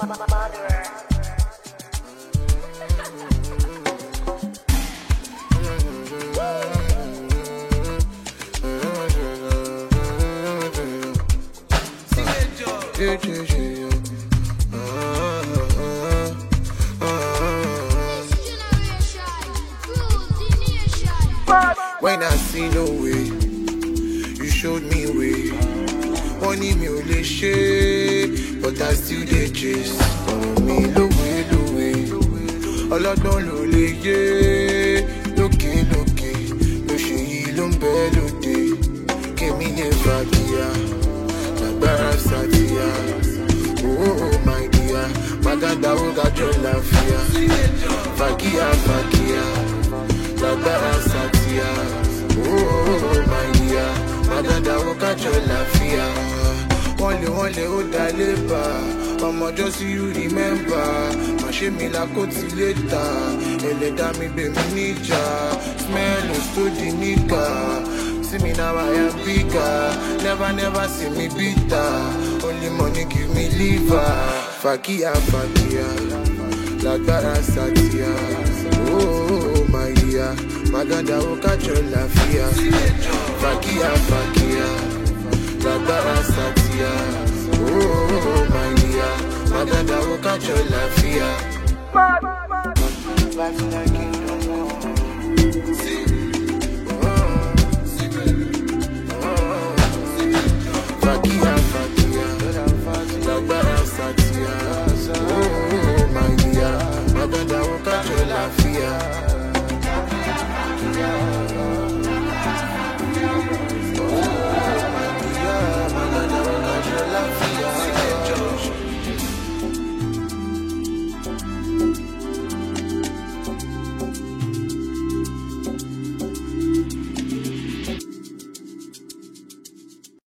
When I see no way, you showed me way. Money me only shade, but I still dey chase. Me low way. Ọlọ́gbọ́n ló lè yé. Lókè, ló ṣe yí ló ń bẹ lóde. Kémi lè fàdíyà, lágbára sàdíyà. Oh my dear, Maganda ó gájọ́ láfíà. Fàkíyà, lágbára sàdíyà. Oh my dear, Maganda ó gájọ́ láfíà. Wọ́n lè ó dá lébà. Ọmọjọ́ sí you remember. Má ṣe mi lákòtí létà. Ẹlẹ́dàá mi gbé mi níjà. Smell is to the nigga. See me now I am bigger. Never see me bitter. Only money give me liver. Fàkíyà, lágbára sàtìyà. Oh my dear, Maganda ó kájọ láfíà. Fàkíyà, lágbára sàtìyà. Oh my dear, Maganda ó kájọ láfíà. Life like it don't go. Fàkíyà.